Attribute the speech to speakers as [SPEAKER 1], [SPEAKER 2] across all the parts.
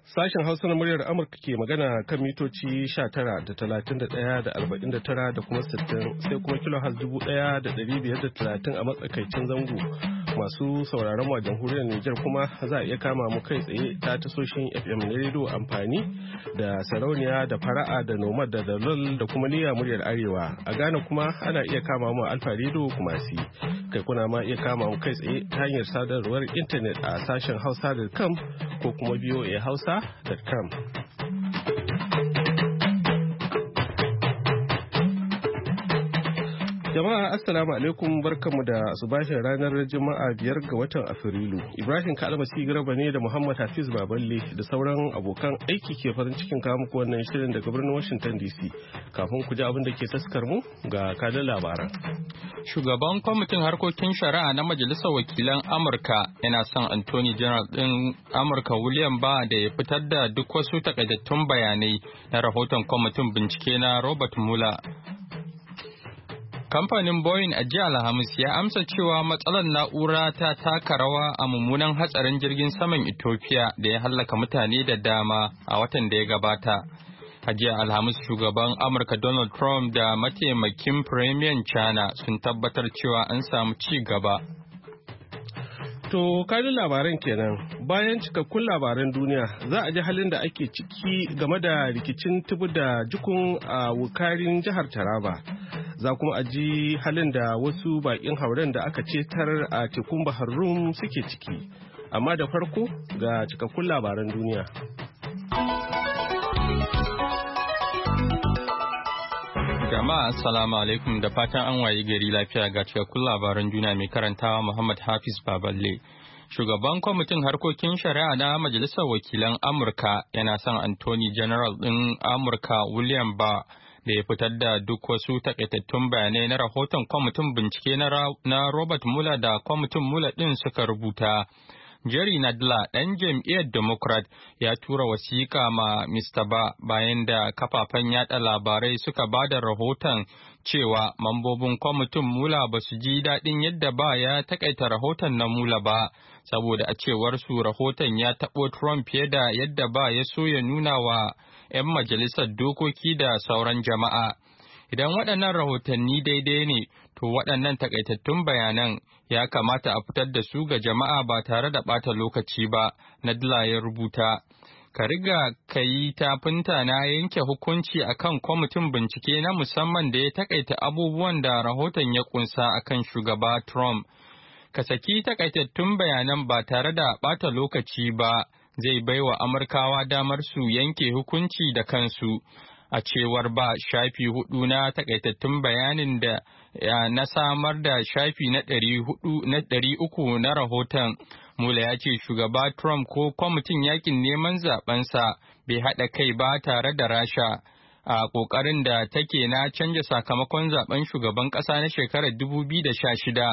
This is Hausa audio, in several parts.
[SPEAKER 1] Sashen Hausa na muryar Amurka ke magana kan mitoci 19 da 31 da 49 da kuma 60 sai kuma kilohaz 1530 a matsakaicin zango. Masu sauraron mu a jamhuriyar Nijar kuma za a iya kama mu kai tsaye ta tasoshin FM na rediyo amfani da sarauniya da fara'a da nomad da dalol da kuma niyya muryar Arewa. A Ghana kuma ana iya kama mu a Alfa rediyo kuma si. Kai kuna ma iya kama mu kai tsaye ta hanyar sadarwar intanet a sashen hausa.com ko kuma voahausa.com. Jama'a assalamu alaikum, barkanmu da subahin ranar Juma'a 5 ga watan Afrilu. Ibrahim Kalmasi Garba ne da Muhammad Hafiz Baballe da sauran abokan aiki ke farin cikin kawo muku wannan shirin daga birnin Washington DC. Kafin ku ji abin da ke taskar mu ga kanin labaran.
[SPEAKER 2] Shugaban kwamitin harkokin shari'a na Majalisar Wakilan Amurka yana son Attorney General ɗin Amurka William Barr da ya fitar da duk wasu takaitattun bayanai na rahoton kwamitin bincike na Robert Mueller. Kamfanin Boeing a jiya Alhamis ya amsa cewa matsalar na'ura ta taka rawa a mummunan hatsarin jirgin saman Ethiopia da ya hallaka mutane da dama a watan da ya gabata. A jiya Alhamis shugaban Amurka Donald Trump da mataimakin Premier China sun tabbatar cewa an samu ci gaba.
[SPEAKER 1] To kanin labaran kenan, bayan cikakkun labaran duniya za a ji halin da ake ciki game da rikicin tubu da jikun a wukarin jihar Taraba. Za kuma a ji halin da wasu bakin hauren da aka cetar a tekun Bahar Rum suke ciki. Amma da farko ga cikakkun labaran duniya.
[SPEAKER 2] Jama'a assalamu alaikum da fatan an wayi gari lafiya ga cikakkun labaran duniya mai karantawa Muhammad Hafiz Baballe. Shugaban kwamitin harkokin shari'a na Majalisar Wakilan Amurka yana son Attorney General ɗin Amurka William Barr da ya fitar da duk wasu takaitattun bayanai na rahoton kwamitin bincike na Robert Mueller da kwamitin Mueller ɗin suka rubuta. Jerry Nadler, ɗan jam'iyyar Democrat, ya tura wasiƙa ma Mr. Barr bayan da kafafen yaɗa labarai suka ba da rahoton cewa mambobin kwamitin Mueller ba su ji daɗin yadda Barr ya takaita rahoton na Mueller ba, saboda a cewar su rahoton ya taɓo Trump fiye da yadda Barr ya so ya nuna wa 'yan majalisar dokoki da sauran jama'a. Idan waɗannan rahotanni daidai ne, to waɗannan takaitattun bayanan ya kamata a fitar da su ga jama'a ba tare da ɓata lokaci ba, Nadler ya rubuta. Ka riga ka yi tafinta na yanke hukunci akan kwamitin bincike na musamman da ya takaita abubuwan da rahoton ya kunsa akan shugaba Trump. Ka saki takaitattun bayanan ba tare da ɓata lokaci ba, zai baiwa Amurkawa damar su yanke hukunci da kansu. A cewar ba shafi 4 na takaitattun bayanin da na samar da shafi na 300 na rahoton. Mueller ya ce shugaba Trump ko kwamitin yakin neman zabensa bai haɗa kai ba tare da Rasha a ƙoƙarin da take na canja sakamakon zaben shugaban ƙasa na shekarar 2016.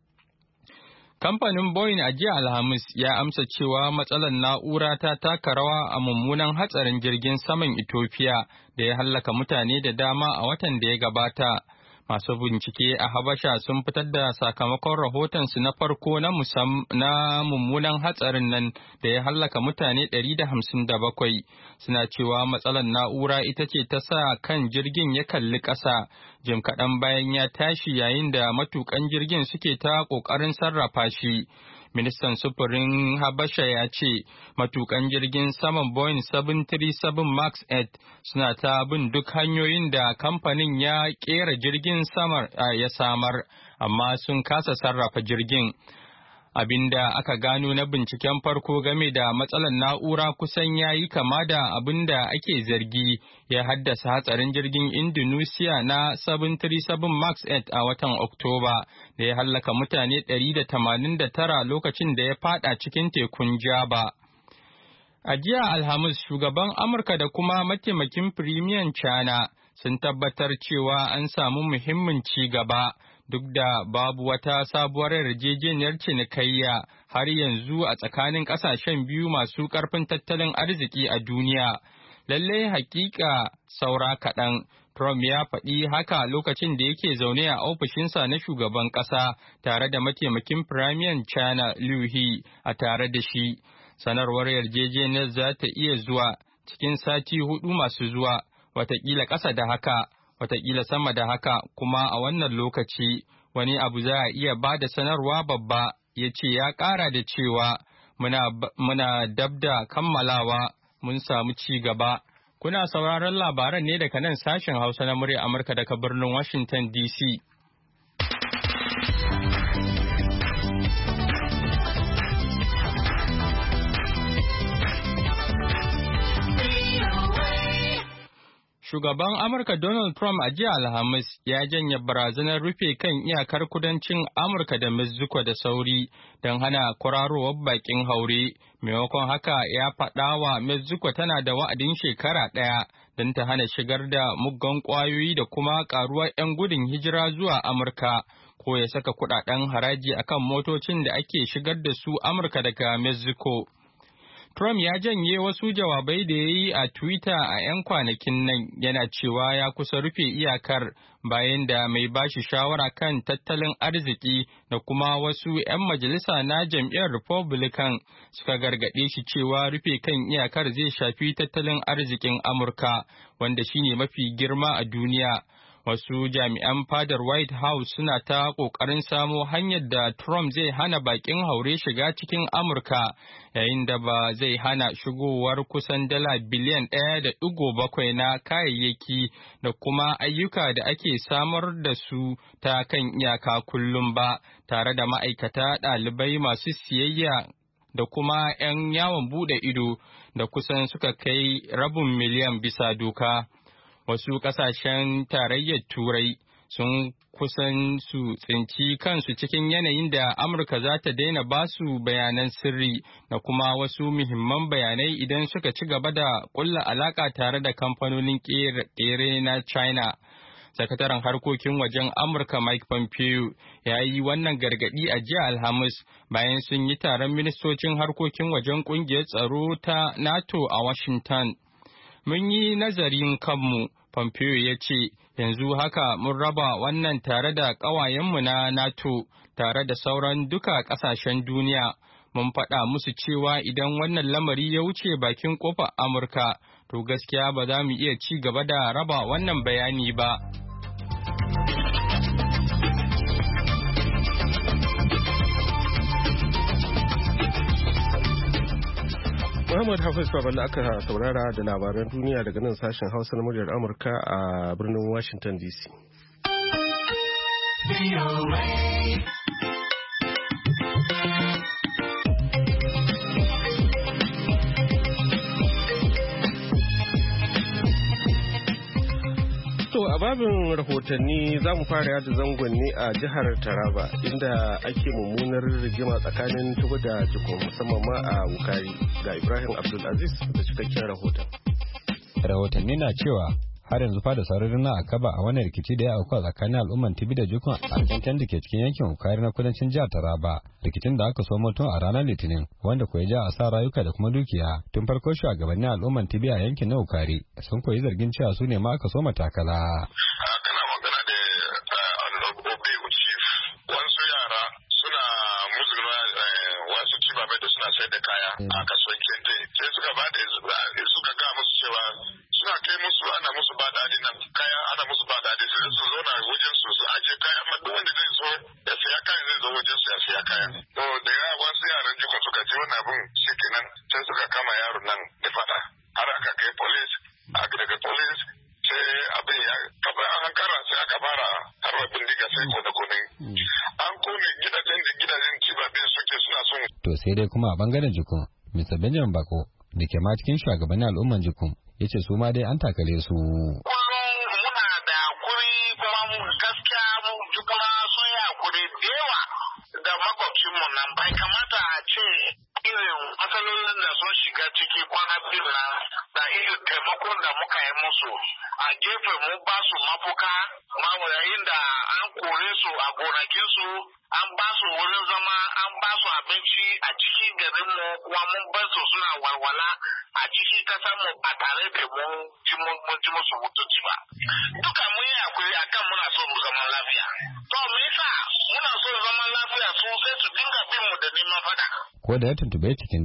[SPEAKER 2] Kamfanin Boeing a jiya Alhamis ya amsa cewa matsalar na'ura ta taka rawa a mummunan hatsarin jirgin saman Ethiopia da ya hallaka mutane da dama a watan da ya gabata. Masu bincike a Habasha sun fitar da sakamakon rahotonsu na farko na mummunan hatsarin nan da ya hallaka mutane 157. Suna cewa matsalar na'ura ita ce ta sa kan jirgin ya kalli ƙasa jim kaɗan bayan ya tashi yayin da matukan jirgin suke ta ƙoƙarin sarrafa shi. Ministan sufurin Habasha ya ce matukan jirgin saman Boeing 737 MAX 8 suna ta bin duk hanyoyin da kamfanin ya kera jirgin ya samar, amma sun kasa sarrafa jirgin. Abinda aka gano na binciken farko game da matsalar na'ura kusan ya yi kama da abin da ake zargi ya haddasa hatsarin jirgin Indonesia na 737 MAX 8 a watan Oktoba da ya hallaka mutane 189 lokacin da ya fada cikin tekun Java. A jiya Alhamis shugaban Amurka da kuma mataimakin Firimiyan China sun tabbatar cewa an samu muhimmin ci gaba. Duk da babu wata sabuwar yarjejeniyar cinikayya har yanzu a tsakanin ƙasashen biyu masu ƙarfin tattalin arziki a duniya. Lallai hakika saura kaɗan. Trump ya faɗi haka lokacin da yake zaune a ofishinsa na shugaban ƙasa tare da mataimakin Firimiyan China Liu He a tare da shi. Sanarwar yarjejeniyar za ta iya zuwa cikin sati 4 masu zuwa, watakila ƙasa da haka, watakila sama da haka, kuma a wannan lokaci wani abu za a iya ba da sanarwa babba, ya ce ya ƙara da cewa muna dab da kammalawa, mun samu ci gaba. Kuna sauraron labaran ne daga nan sashen Hausa na murya Amurka daga birnin Washington DC. Shugaban Amurka Donald Trump a jiya Alhamis ya janye barazanar rufe kan iyakar kudancin Amurka da Mexico da sauri don hana kwararowar bakin haure. Maimakon haka ya faɗa wa Mexico tana da wa'adin shekara ɗaya don ta hana shigar da muggan ƙwayoyi da kuma ƙaruwar 'yan gudun hijira zuwa Amurka, ko ya saka kuɗaɗen haraji akan motocin da ake shigar da su Amurka daga Mexico. Trump ya janye wasu jawabai da ya yi a Twitter a 'yan kwanakin nan, yana cewa ya kusa rufe iyakar bayan da mai bashi shawara kan tattalin arziki da kuma wasu 'yan majalisa na jam'iyyar Republican suka gargaɗe shi cewa rufe kan iyakar zai shafi tattalin arzikin Amurka, wanda shine mafi girma a duniya. Wasu jami'an fadar White House suna ta ƙoƙarin samo hanyar da Trump zai hana baƙin haure shiga cikin Amurka, yayin da ba zai hana shigowar kusan dala biliyan 1.7 na kayayyaki da kuma ayyuka da ake samar da su ta kan iyaka kullum ba, tare da ma'aikata, ɗalibai, masu siyayya da kuma 'yan yawon buɗe ido da kusan suka kai 500,000 bisa doka. Wasu ƙasashen tarayyar Turai sun kusan su tsinci kansu cikin yanayin da Amurka za ta daina basu bayanan sirri da kuma wasu muhimman bayanai idan suka ci gaba da ƙulla alaƙa tare da kamfanonin ƙere na China. Sakataren harkokin wajen Amurka Mike Pompeo ya yi wannan gargaɗi a jiya Alhamis bayan sun yi taron ministocin harkokin wajen ƙungiyar tsaro ta NATO a Washington. Mun yi nazarin kanmu, Pompeo ya ce, yanzu haka mun raba wannan tare da ƙawayenmu na NATO, tare da sauran duka ƙasashen duniya. Mun faɗa musu cewa idan wannan lamari ya wuce bakin ƙofar Amurka, to gaskiya ba za mu iya ci gaba da raba wannan bayani ba.
[SPEAKER 1] Muhammad Hafiz Babalu aka saurara da labaran duniya daga nan sashen Hausa na muryar Amurka a birnin Washington DC. To a babin rahotanni za mu fara yada zangon ne a jihar Taraba inda ake mummunar rigima tsakanin Tugu da Jikun musamman ma a Wukari. Ga Ibrahim Abdulaziz da cikakken rahoton.
[SPEAKER 3] Rahotanni na cewa har yanzu fa da sauran na akaba a wannan rikici da ya auku tsakanin al'umman Tibi da Jikun a kankan da ke cikin yankin Wukari na kudancin jihar Taraba. Rikicin da aka so mutum a ranar Litinin wanda kuwa ja a sa rayuka da kuma dukiya. Tun farko shugabannin al'umman Tibi a yankin na Wukari sun koyi zargin cewa su ne ma aka so matakala.
[SPEAKER 4] A kasuwan kente sai suka ba da suka ga musu cewa suna kai musu ana musu ba daɗi nan kaya ana musu ba daɗi sai su zo na wajen su aje kaya amma duk wanda zai zo ya siya kaya zai zo wajen su ya siya kaya. To da yawa wasu yaran jikon suka ce wannan abun shi kenan sai suka kama yaron nan da fada har aka kai police daga police sai abin ya kaba an hankara sai aka fara harba bindiga sai kone an kone gidajen cibabin suke suna son.
[SPEAKER 3] To sai dai kuma a bangaren Jikun Mr. Benjamin Bako da ke ma cikin shugabannin al'umman Jikun ya ce su ma dai an takale su.
[SPEAKER 5] Kullum muna da hakuri kuma gaskiya mu Jikuna sun yi hakuri da yawa da makwabcinmu nan bai kamata a ce irin matsalolin da sun shiga ciki kwana biyu nan da irin taimakon da muka yi musu a gefe mu ba su mafuka yayin da an kore su a gonakinsu an ba su wurin zama an ba su abinci a cikin garinmu kuma mun bar su suna walwala a cikin kasarmu ba tare da mun ji musu mutunci ba. Duka mun yi hakuri akan muna so mu zaman lafiya. To me yasa muna so zaman lafiya su sai su dinga bin mu da neman fada.
[SPEAKER 3] Ko da ya tuntube cikin dare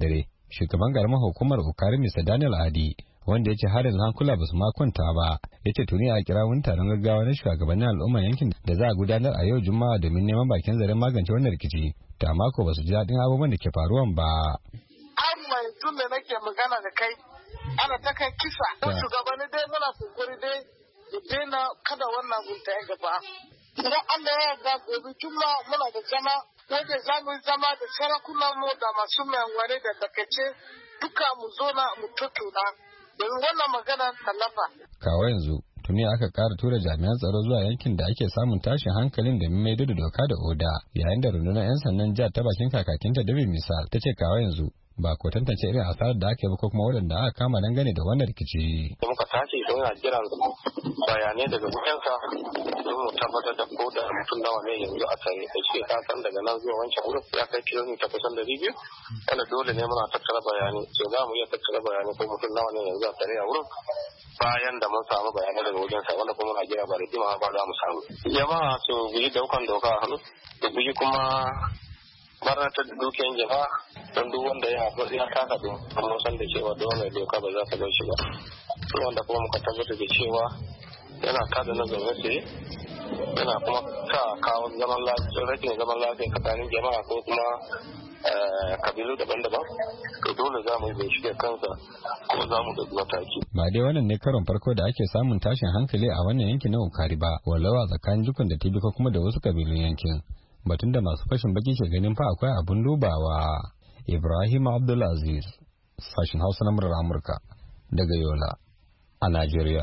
[SPEAKER 3] shugaban garin hukumar Ukari Mr. Daniel Adi wanda ya ce har yanzu hankula ba su makunta ba ya ce tuni a kira wani taron gaggawa na shugabannin al'umman yankin da za a gudanar a yau juma'a domin neman bakin zaren magance wannan rikici ta mako ba su ji daɗin abubuwan da ke faruwan ba.
[SPEAKER 6] Har mai tun da nake magana da kai ana ta kai kisa shugabanni dai muna kokari dai da daina kada wannan gunta ya gaba. Idan Allah ya yarda gobe juma'a muna da zama wanda za mu zama da sarakunan mu da masu mai da dakace duka mu zo na mu tattauna. Don wannan magana tallafa. Kawo
[SPEAKER 3] yanzu tuni aka ƙara tura jami'an tsaro zuwa yankin da ake samun tashin hankalin da maido da doka da oda yayin da rundunar 'yan sandan jihar ta bakin kakakinta David Misal ta ce kawo yanzu ba ko tantance irin asarar da aka yi ba ko kuma waɗanda aka kama dangane da wannan rikici.
[SPEAKER 7] Muka tashi don a jiran bayanai daga wurinsa don mu tabbatar da ko da mutum nawa ne yanzu a tare da shi ka san daga nan zuwa wancan wurin ya kai kilomita kusan 200 wanda dole ne muna tattara bayanai so za mu iya tattara bayanai ko mutum nawa ne yanzu a tare a wurin bayan da mun samu bayanai daga wajensa wanda kuma muna jira ba da jimawa ba za mu samu. Jama'a su guji daukan doka a hannu da guji kuma barnatar da dukiyan jama'a don duk wanda ya taka don amma san da cewa don mai doka ba za ta bar shi ba wanda kuma muka tabbatar da cewa yana kada na zaune tsaye yana kuma kawo zaman lafiya rashin zaman lafiya tsakanin jama'a ko kuma kabilu daban-daban to dole za mu yi bincike kansa kuma za mu ɗauki mataki.
[SPEAKER 3] Ba dai wannan ne karon farko da ake samun tashin hankali a wannan yankin na Ukari ba wallawa tsakanin jukun da Tibi ko kuma da wasu kabilun yankin. Batun da masu fashin baki ke ganin fa akwai abun dubawa. Ibrahim Abdulaziz, sashin Hausa na murar Amurka daga Yola a Najeriya.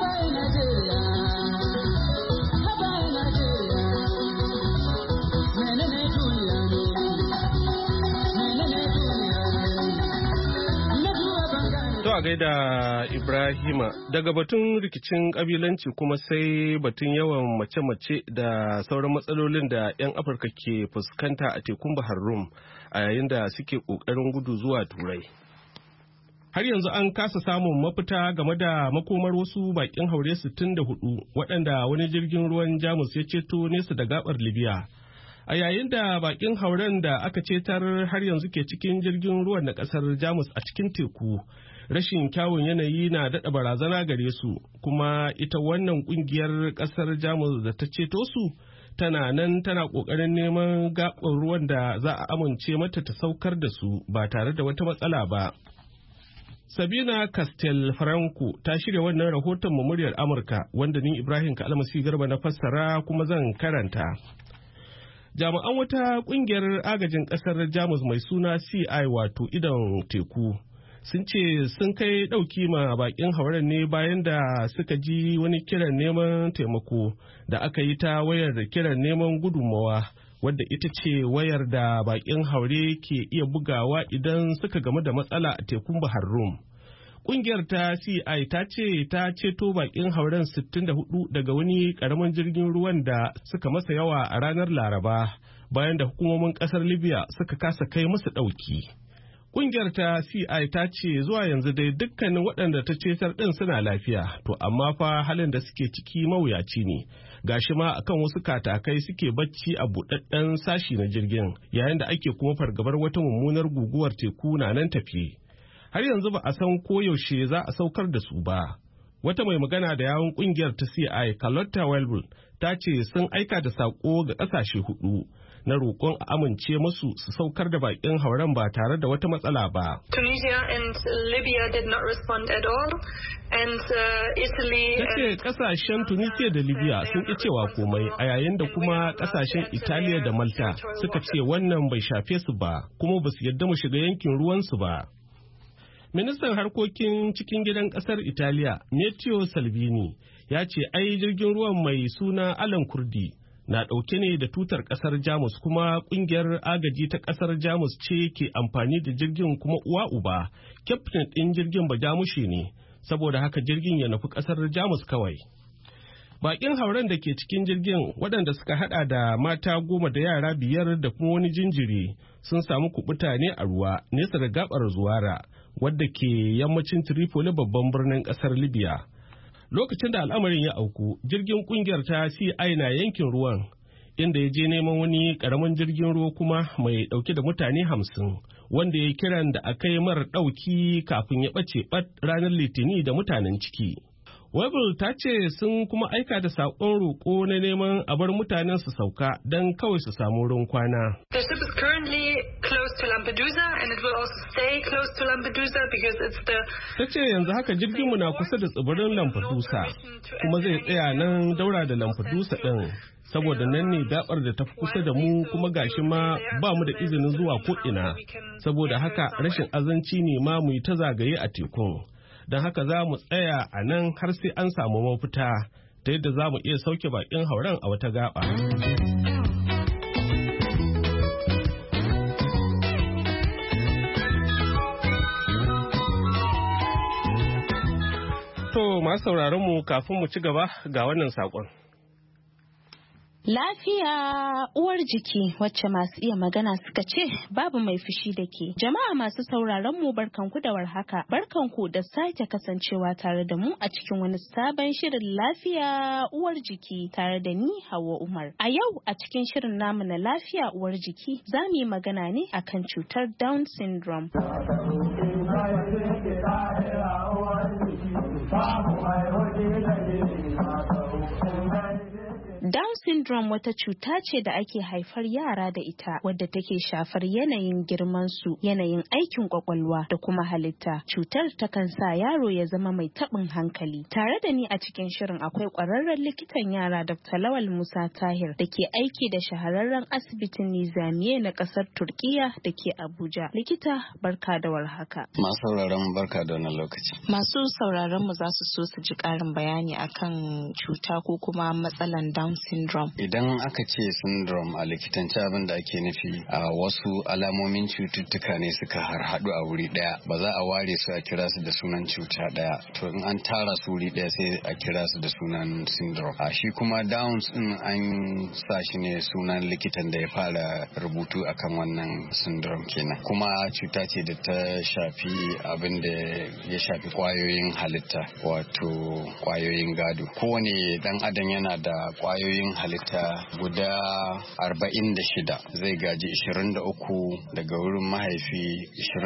[SPEAKER 1] To a gaida Ibrahima daga batun rikicin kabilanci kuma sai batun yawan mace-mace da sauran matsalolin da 'yan Afirka ke fuskanta a tekun Bahar Rum a yayin da suke ƙoƙarin gudu zuwa Turai. Har yanzu an kasa samun mafita game da makomar wasu bakin haure 64 waɗanda wani jirgin ruwan Jamus ya ceto nesa da gabar Libya. A yayin da bakin hauren da aka cetar har yanzu ke cikin jirgin ruwan na ƙasar Jamus a cikin teku. Rashin kyawun yanayi na daɗa barazana gare su, kuma ita wannan ƙungiyar ƙasar Jamus da ta ceto su tana nan tana ƙoƙarin neman gaɓar ruwan da za a amince mata ta saukar da su ba tare da wata matsala ba. Sabina Castelfranco ta shirya wannan rahoton mu muryar Amurka wanda ni Ibrahim Kalmasi Garba na fassara kuma zan karanta. Jami'an wata ƙungiyar agajin ƙasar Jamus mai suna CI wato idon teku. Sun ce sun kai ɗauki ma bakin hauren ne bayan da suka ji wani kiran neman taimako da aka yi ta wayar da kiran neman gudunmawa wadda ita ce wayar da bakin haure ke iya bugawa idan suka gamu da matsala a tekun Bahar Rum. Ƙungiyar ta CI ta ce ta ceto bakin hauren 64 daga wani ƙaramin jirgin ruwan da suka masa yawa a ranar Laraba bayan da hukumomin ƙasar Libya suka kasa kai musu ɗauki. Ƙungiyar ta CI ta ce zuwa yanzu dai dukkanin waɗanda ta cetar ɗin suna lafiya, to amma fa halin da suke ciki mawuyaci ne. Gashi ma akan wasu katakai suke bacci a buɗaɗɗen sashi na jirgin, yayin da ake kuma fargabar wata mummunar guguwar teku na nan tafi. Har yanzu ba a san ko yaushe za a saukar da su ba. Wata mai magana da yawun ƙungiyar ta CI, Carlotta Welbel, ta ce sun aika da saƙo ga ƙasashe 4. Na roƙon a amince musu su saukar da bakin hauren ba tare da wata matsala ba.
[SPEAKER 8] Tunisia and Libya did not respond at all, and Italy.
[SPEAKER 1] Tace kasashen Tunisia da Libya sun ƙi cewa komai a yayin da kuma kasashen Italiya da Malta suka ce wannan bai shafe su ba kuma ba su yarda mu shiga yankin ruwan su ba. Ministan harkokin cikin gidan ƙasar Italiya, Matteo Salvini, ya ce ai jirgin ruwan mai suna Alan Kurdi na ɗauke ne da tutar ƙasar Jamus kuma ƙungiyar agaji ta ƙasar Jamus ce ke amfani da jirgin kuma uwa uba. Kyaftin ɗin jirgin ba Jamushe ne, saboda haka jirgin ya nufi ƙasar Jamus kawai. Baƙin hauren da ke cikin jirgin waɗanda suka haɗa da mata 10 da yara 5 da kuma wani jinjiri sun samu kuɓuta ne a ruwa nesa da gaɓar Zuwara wadda ke yammacin Tripoli babban birnin ƙasar Libya. Lokacin da al'amarin ya auku, jirgin kungiyar ta CI na yankin ruwan, inda ya je neman wani ƙaramin jirgin ruwa kuma mai ɗauke da mutane 50 wanda ya kiran da aka yi mara ɗauki kafin ya ɓace ɓat ranar Litini da mutanen ciki. Weibel ta ce sun kuma aika da saƙon roƙo na neman a bar mutanen su sauka don kawai su samu wurin kwana.
[SPEAKER 8] The ship is currently close to Lampedusa and it will also stay close to Lampedusa because it's the...
[SPEAKER 1] Ta ce yanzu haka jirginmu na kusa da tsibirin Lampedusa kuma zai tsaya nan daura da Lampedusa ɗin. Saboda nan ne gabar da ta fi kusa da mu kuma gashi ma ba mu da izinin zuwa ko'ina. Saboda haka rashin azanci ne ma mu yi ta zagaye a tekun. Don haka za mu tsaya a nan har sai an samu mafita ta yadda za mu iya sauke bakin hauren a wata gaba. To masu sauraron mu kafin mu ci gaba ga wannan saƙon.
[SPEAKER 9] Lafiya uwar jiki wacce masu iya magana suka ce babu mai fushi da ke. Jama'a masu sauraron mu barkanku da warhaka. Barkanku da sake kasancewa tare da mu a cikin wani sabon shirin lafiya uwar jiki tare da ni Hauwa Umar. A yau a cikin shirin namu na lafiya uwar jiki za mu yi magana ne akan cutar Down syndrome. Down syndrome wata cuta ce da ake haifar yara da ita wadda take shafar yanayin girmansu, yanayin aikin kwakwalwa da kuma halitta. Cutar takan sa yaro ya zama mai taɓin hankali. Tare da ni a cikin shirin akwai ƙwararren likitan yara Dr. Lawal Musa Tahir da ke aiki da shahararren asibitin Nizamiye na ƙasar Turkiya da ke Abuja. Likita barka da warhaka.
[SPEAKER 10] Masu sauraron barka da wannan lokaci.
[SPEAKER 9] Masu sauraron mu za su so su ji ƙarin bayani akan cuta ko kuma matsalan Down syndrome.
[SPEAKER 10] Idan aka ce syndrome a likitanci abin da ake nufi a wasu alamomin cututtuka ne suka harhaɗu a wuri ɗaya, ba za a ware su a kira su da sunan cuta ɗaya, to in an tara su wuri ɗaya sai a kira su da sunan syndrome. A shi kuma Downs din an sa shi ne sunan likitan da ya fara rubutu akan wannan syndrome kenan, kuma cuta ce da ta shafi abin da ya shafi kwayoyin halitta, wato kwayoyin gado. Kowane dan adam yana da kwayoyin halitta guda 46, zai gaji 23 daga wurin mahaifi,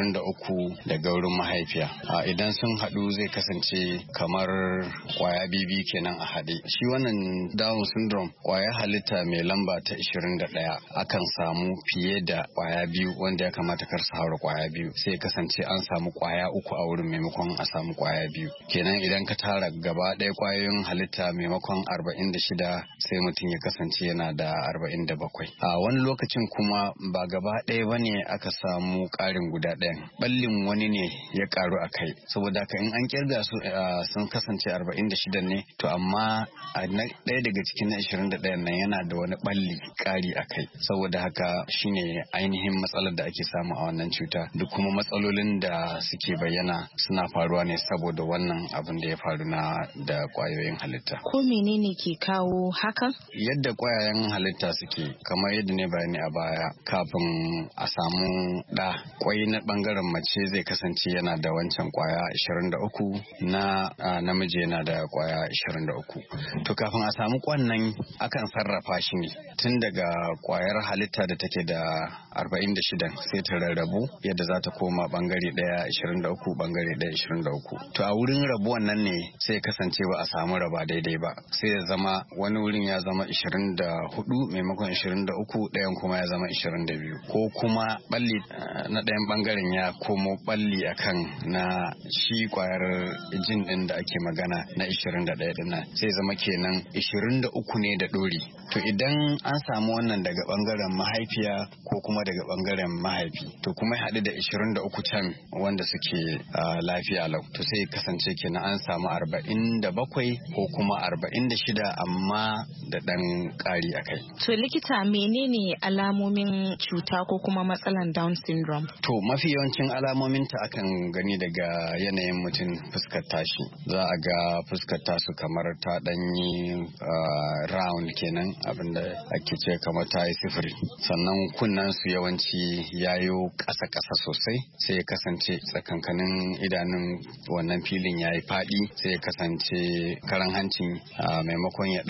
[SPEAKER 10] 23 daga wurin mahaifiya. Idan sun haɗu zai kasance kamar kwaya bibi kenan a haɗe. Shi wannan Down syndrome kwaya halitta mai lamba ta 21 akan samu fiye da kwaya biyu wanda ya kamata kar su haura kwaya biyu, sai kasance an samu kwaya 3 a wurin maimakon a samu kwaya biyu. Kenan idan ka tara gaba ɗaya kwayoyin halitta maimakon 46 sai mutum ya kasance yana da 47. A wani lokacin kuma ba gaba ɗaya bane aka samu ƙarin guda ɗayan, ballin wani ne ya ƙaru a kai, saboda haka in an kirga su sun kasance 46 ne, to amma ɗaya daga cikin na 21 nan yana da wani balli ƙari a kai. Saboda haka shine ainihin matsalar da ake samu a wannan cuta, duk kuma matsalolin da suke bayyana suna faruwa ne saboda wannan abin da ya faru da ƙwayoyin halitta.
[SPEAKER 9] Ko menene ke kawo hakan?
[SPEAKER 10] Yadda ƙwayayen halitta suke, kamar yadda ne bayani a baya, kafin a samu ɗa, ƙwai na ɓangaren mace zai kasance yana da wancan ƙwaya 23, na namiji yana da ƙwaya 23. To kafin a samu ƙwannan akan sarrafa shi ne tun daga ƙwayar halitta da take da 46 sai ta rarrabu yadda za ta koma ɓangare ɗaya 23, ɓangare ɗaya 23. To a wurin rabuwan nan ne sai kasance ba a samu raba daidai ba, sai ya zama wani wurin ya zama 24 maimakon 23, ɗayan kuma ya zama 22, ko kuma balli na ɗayan ɓangaren ya komo balli akan na shi ƙwayar jin ɗin da ake magana na 21 ɗin nan, sai zama kenan 23 ne da ɗori. To idan an samu wannan daga ɓangaren mahaifiya ko kuma daga ɓangaren mahaifi, to kuma haɗu da 23 can wanda suke lafiya lau, to sai kasance kenan an samu 47 ko kuma 46 amma da ɗan ƙari a kai.
[SPEAKER 9] To likita, menene alamomin cuta ko kuma matsalan Down syndrome?
[SPEAKER 10] To mafi yawancin alamominta akan gani daga yanayin mutum fuskar tashi. Za a ga fuskar tasu kamar ta ɗanyi round kenan, abinda ake ce kamar ta yi sifiri. Sannan kunnen su yawanci yayo ƙasa-ƙasa sosai, sai ya kasance tsakankanin idanun wannan filin yayi faɗi, sai ya kasance karan hancin maimakon ya ɗaga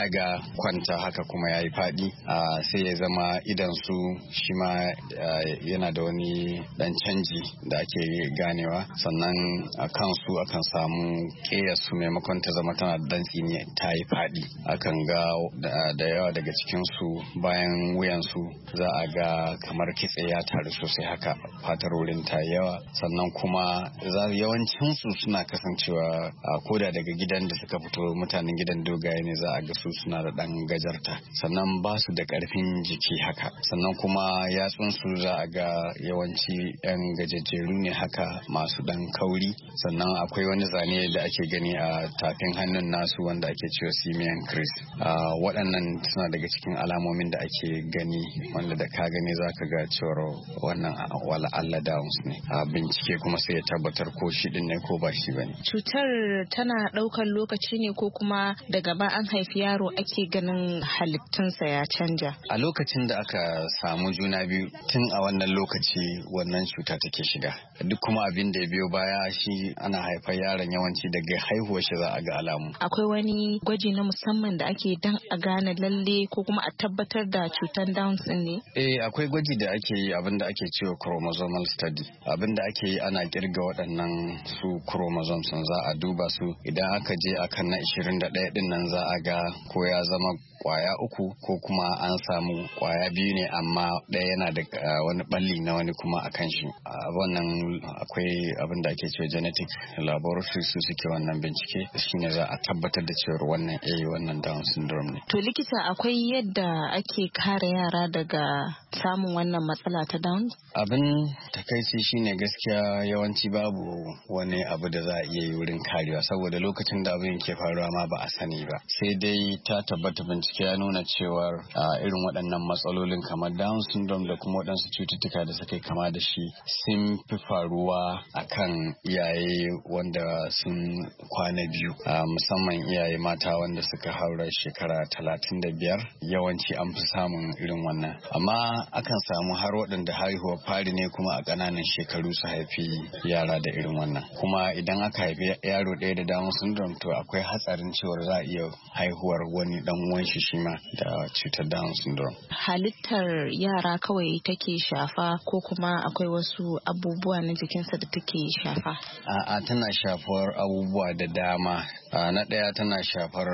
[SPEAKER 10] kwanta haka kuma ya yi faɗi sai ya zama idan su shi ma yana da wani dan canji da ake ganewa, sannan a kansu akan samu ƙeyarsu maimakon ta zama tana da dantsi ne ta yi faɗi. Akan ga da yawa daga cikinsu bayan wuyansu za a ga kamar kitse ya taru sosai haka, fatar wurin ta yawa, sannan kuma yawancinsu suna kasancewa koda daga gidan da suka fito mutanen gidan dogaye ne za a ga su suna da dan gajarta, sannan ba su da karfin jiki haka, sannan kuma yatsunsu za a ga yawanci yan gajejjeru ne haka masu dan kauri, sannan akwai wani zane da ake gani a tafin hannun nasu wanda ake cewa simian crease. Waɗannan suna daga cikin alamomin da ake gani wanda da ka gani za ka ga cewar wannan wala Allah Downs ne. Bincike kuma sai ya tabbatar ko shi din ne ko ba shi ba ne.
[SPEAKER 9] Cutar tana ɗaukar lokaci ne ko kuma daga ba an haifi yaro ake ganin halittunsa ya canja? A
[SPEAKER 10] lokacin da aka samu juna biyu tun a wannan lokaci wannan cuta take shiga. Duk kuma abin da ya biyo baya shi ana haifar yaron yawanci daga haihuwar shi za a ga alamu.
[SPEAKER 9] Akwai wani gwaji na musamman da ake dan a gane lalle ko kuma a tabbatar da cutar Downs din ne?
[SPEAKER 10] Akwai gwaji da ake yi abin da ake cewa chromosomal study. Abin da ake yi ana kirga waɗannan su chromosomes za a duba su, idan aka je akan na 21 din nan za a ga ko ya zama kwaya 3 ko kuma an samu kwaya 2 ne amma ɗaya yana da wani balli na wani kuma akan shi. Wannan akwai abin da ake cewa genetic laboratory su suke wannan bincike, shine za a tabbatar da cewa wannan Down syndrome ne.
[SPEAKER 9] To likita, akwai yadda ake kare yara daga samun wannan matsala ta Down?
[SPEAKER 10] Abin takaici shine gaskiya yawanci babu wani abu da za a iya yi wurin karewa, saboda lokacin da abin ke faruwa ma ba a sani ba. Sai dai ta tabbata bincike ya nuna cewar irin waɗannan matsalolin kamar Down syndrome da kuma waɗansu cututtuka da suka kama da shi sun fi faruwa akan iyaye wanda sun kwana biyu, musamman iyaye mata wanda suka haura shekara 35 yawanci an fi samun irin wannan. Amma akan samu har waɗanda haihuwa fari ne kuma a ƙananan shekaru su haifi yara da irin wannan. Kuma idan aka haifi yaro ɗaya da Down syndrome to akwai hatsarin cewar za a iya haihuwar wani dan uwan shi ma da cutar Down syndrome.
[SPEAKER 9] Halittar yara kawai take shafa ko kuma akwai wasu abubuwa na jikinsa da take shafa?
[SPEAKER 10] A'a, tana shafar abubuwa da dama. Na ɗaya tana shafar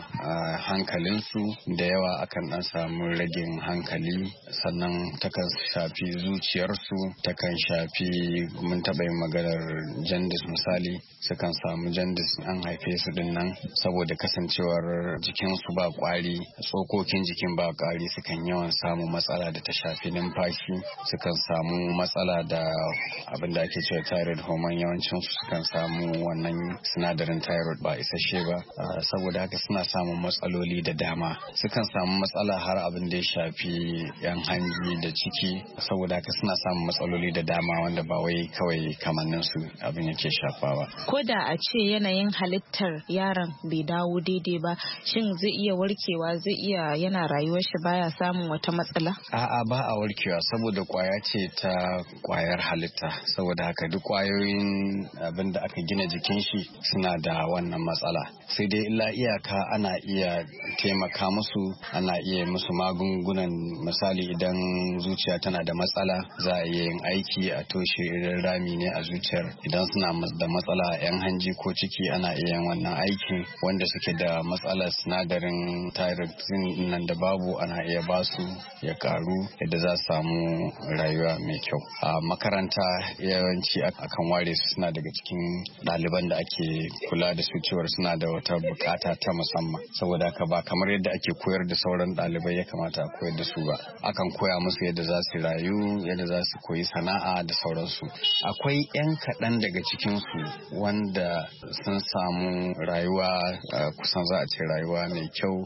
[SPEAKER 10] hankalinsu, da yawa akan ɗan samu ragin hankali, sannan takan shafi zuciyarsu, takan shafi, mun taɓa yin maganar jaundice misali, sukan samu jaundice an haife su din nan saboda kasancewar jikinsu ba kwari, tsokokin jikin ba kwari, sukan yawan samu matsala da ta shafi numfashi, sukan samu matsala da abin da ake cewa thyroid hormone, yawancinsu sukan samu wannan sinadarin thyroid ba isasshe ba, saboda haka suna samun matsaloli da dama. Sukan samu matsala har abin da ya shafi yan hanji da ciki, saboda haka suna samun matsaloli da dama wanda ba wai kawai kamannin su abin yake shafa ba.
[SPEAKER 9] Ko da a ce yanayin halittar yaron bai dawo daidai ba, shin zai iya warkewa, zai iya yana rayuwar shi baya samun wata matsala?
[SPEAKER 10] A'a, ba a warkewa saboda kwaya ce ta kwayar halitta, saboda haka duk kwayoyin abin da aka gina jikin shi suna da wannan matsala. Sai dai illa iyaka ana iya taimaka musu, ana iya musu magungunan, misali idan zuciya tana da matsala za a iya yin aiki a toshe irin rami ne a zuciyar. Idan suna da matsala yan hanji ko ciki ana iya yin wannan aikin. Wanda suke da matsalar sinadarin thyroid nan da babu, ana iya basu ya karu yadda za su samu rayuwa mai kyau. A makaranta yawanci akan ware su, suna daga cikin ɗaliban da ake kula da su cewar suna da wata bukata ta musamman, saboda haka ba kamar yadda ake koyar da sauran ɗalibai ya kamata a koyar da su ba. Akan koya musu yadda za su rayu, yadda za su koyi sana'a da sauransu. Akwai 'yan kaɗan daga cikinsu wanda sun samu rayuwa kusan za a ce rayuwa mai kyau,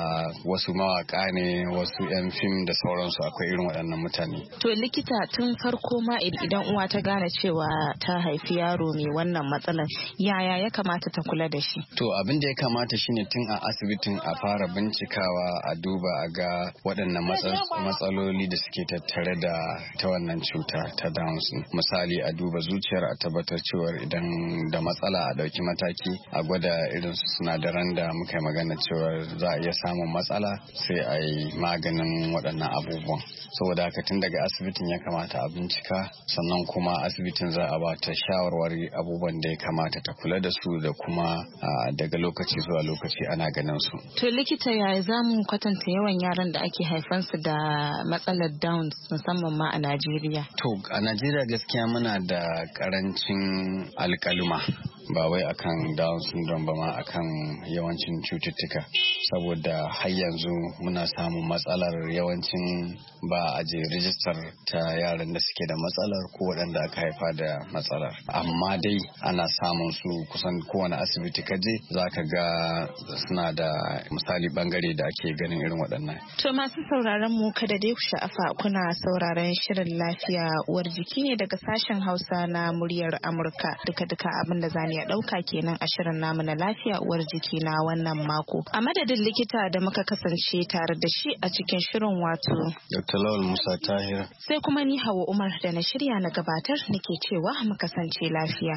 [SPEAKER 10] wasu mawaka ne, wasu 'yan fim da sauransu, akwai irin waɗannan mutane.
[SPEAKER 9] To likita, tun farko ma idan uwa ta gane cewa ta haifi yaro mai wannan matsalar, yaya ya kamata ta kula da shi?
[SPEAKER 10] To abin da ya kamata shine tun a asibitin a fara bincikawa, a duba a ga waɗannan matsaloli da suke tattare da ta wannan cuta ta Down syndrome. Misali, a duba zuciyar a tabbatar cewa idan da matsala a ɗauki mataki, a gwada irin sinadaran da muka yi magana cewa za a iya samun matsala sai a yi maganin waɗannan abubuwan. Saboda haka tun daga asibitin ya kamata a bincika, sannan kuma asibitin za a ba ta shawarwari abubuwan da ya kamata ta kula da su da kuma daga lokaci zuwa lokaci ana ganin su.
[SPEAKER 11] To likita, yaya za mu kwatanta yawan yaran da ake haifansu da matsalar Downs musamman ma a Najeriya?
[SPEAKER 10] To a Najeriya gaskiya muna da karancin alkaluma, ba wai akan Down syndrome ba ma akan yawancin cututtuka, saboda har yanzu muna samun matsalar yawancin ba a je rijistar ta yaran da suke da matsalar ko waɗanda aka haifa da matsalar, amma dai ana samun su kusan kowane asibiti kaje zaka ga suna da misali bangare da ake ganin irin waɗannan.
[SPEAKER 11] To masu sauraron mu kada dai ku sha'afa, kuna sauraron shirin lafiya uwar jiki ne daga sashen Hausa na muryar Amurka. Duka abin da zamu iya ɗauka kenan a shirin namu na lafiya uwar jiki na wannan mako. A madadin likita da muka kasance tare da shi a cikin shirin, wato
[SPEAKER 10] Dr. Lawal Musa Tahir.
[SPEAKER 11] Sai kuma ni Hauwa Umar da na shirya na gabatar nake cewa mu kasance lafiya.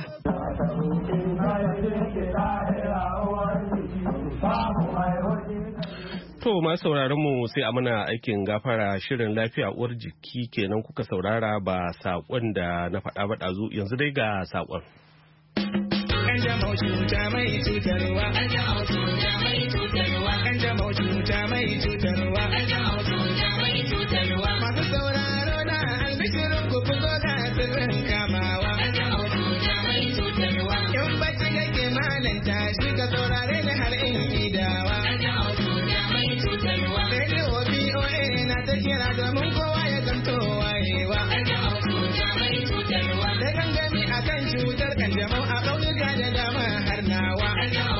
[SPEAKER 1] To masu sauraron mu sai a muna aikin gafara, shirin lafiya uwar jiki kenan kuka saurara, ba saƙon da na faɗa ba ɗazu. Yanzu dai ga saƙon.
[SPEAKER 12] Kanjamau cuta mai cutarwa. Kanjamau cuta mai cutarwa. Kanjamau cuta mai cutarwa. Kanjamau cuta mai cutarwa. Masu sauraro na albishirin ku fito da sirrin kamawa. Kanjamau cuta mai cutarwa. In bacci kake malanta shi ka saurare ni har in idawa. Kanjamau cuta mai cutarwa. Radio BOA na ta kira domin kowa ya zanto wayewa. Kanjamau cuta mai cutarwa. Da gangami akan cutar kanjamau a ƙauyuka da dama har nawa.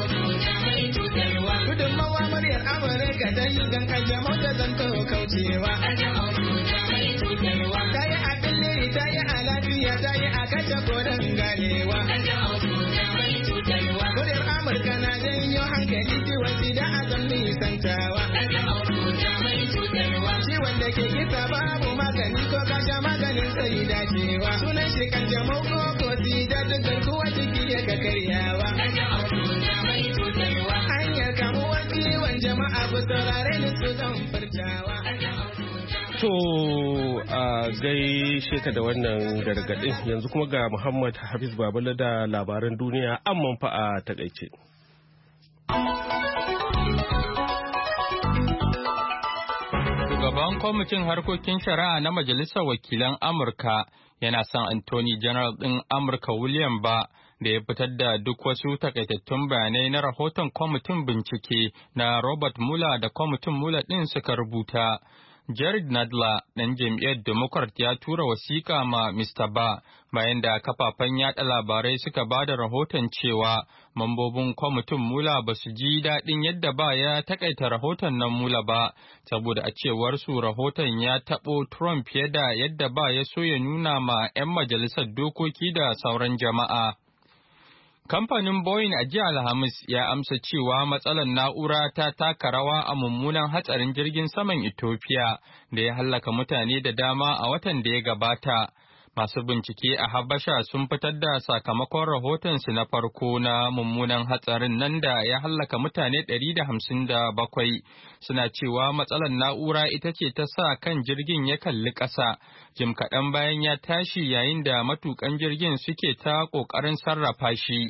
[SPEAKER 12] Gudunmawa muryar Amurka don yin kanjamau da zanto kaucewa. Ta yi a billiri, ta yi a lafiya, ta yi a kashe koren ganewa. Muryar Amurka na janyo hankali ciwon sida a zan nisantawa. Ciwon da ke kisa babu magani ko kasha maganin sai dacewa. Sunan shi kanjamau ko sida duk garkuwa jiki ya ga karyawa. Hanyar kamuwar ciwon jama'a ku saurare ni su zan furtawa.
[SPEAKER 1] To a gaishe ka da wannan gargaɗin, yanzu kuma ga Muhammad Hafiz Babala da labaran duniya amman fa a takaice.
[SPEAKER 2] Shugaban kwamitin harkokin shari'a na Majalisar Wakilan Amurka yana son Attorney General ɗin Amurka William Barr da ya fitar da duk wasu takaitattun bayanai na rahoton kwamitin bincike na Robert Mueller da kwamitin Mueller ɗin suka rubuta. Jared Nadler, ɗan jam'iyyar Democrat, ya tura wasiƙa ma Mr. Barr bayan da kafafen yaɗa labarai suka ba da rahoton cewa mambobin kwamitin Mueller ba su ji daɗin yadda ba ya takaita rahoton nan Mueller ba, saboda a cewar su rahoton ya taɓo Trump fiye da yadda ba ya so ya nuna ma 'yan majalisar dokoki da sauran jama'a. Kamfanin Boeing a jiya Alhamis ya amsa cewa matsalar na'ura ta taka rawa a mummunan hatsarin jirgin saman Ethiopia da ya hallaka mutane da dama a watan da ya gabata. Masu bincike a Habasha sun fitar da sakamakon rahotonsu na farko na mummunan hatsarin nan da ya hallaka mutane 157. Suna cewa matsalar na'ura ita ce ta sa kan jirgin ya kalli ƙasa, jim kaɗan bayan ya tashi yayin da matuƙan jirgin suke ta ƙoƙarin sarrafa shi.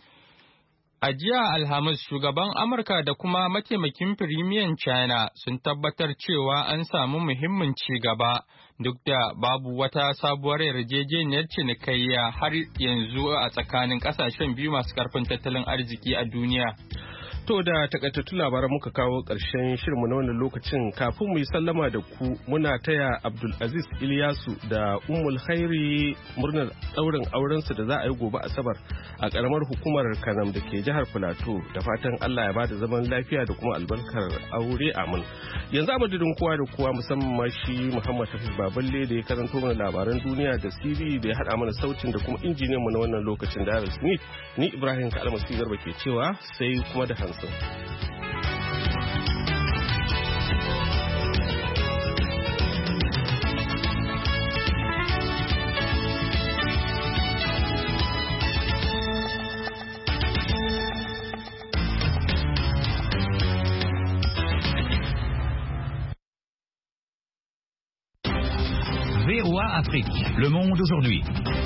[SPEAKER 2] A jiya Alhamis, shugaban Amurka da kuma mataimakin firimiyan China sun tabbatar cewa an samu muhimmin ci gaba duk da babu wata sabuwar yarjejeniyar cinikayya har yanzu a tsakanin ƙasashen biyu masu ƙarfin tattalin arziki a duniya.
[SPEAKER 1] To da takaitattun labaran muka kawo ƙarshen shirinmu na wannan lokacin. Kafin mu yi sallama da ku, muna taya Abdulaziz Ilyasu da Ummul Khairi murnar ɗaurin aurensu da za a yi gobe Asabar a ƙaramar hukumar Kanam da ke jihar Filato. Da fatan Allah ya bada zaman lafiya da kuma albarkar aure, amin. Yanzu a madadin kowa da kowa, musamman ma shi Muhammad Hafiz Baballe da ya karanto mana labaran duniya da Siri da ya haɗa mana sautin da kuma injiniyanmu na wannan lokacin da Smith, ni Ibrahim Kalmasi Garba ke cewa sai kuma da hansu.
[SPEAKER 13] VOA Afrique, le monde aujourd'hui.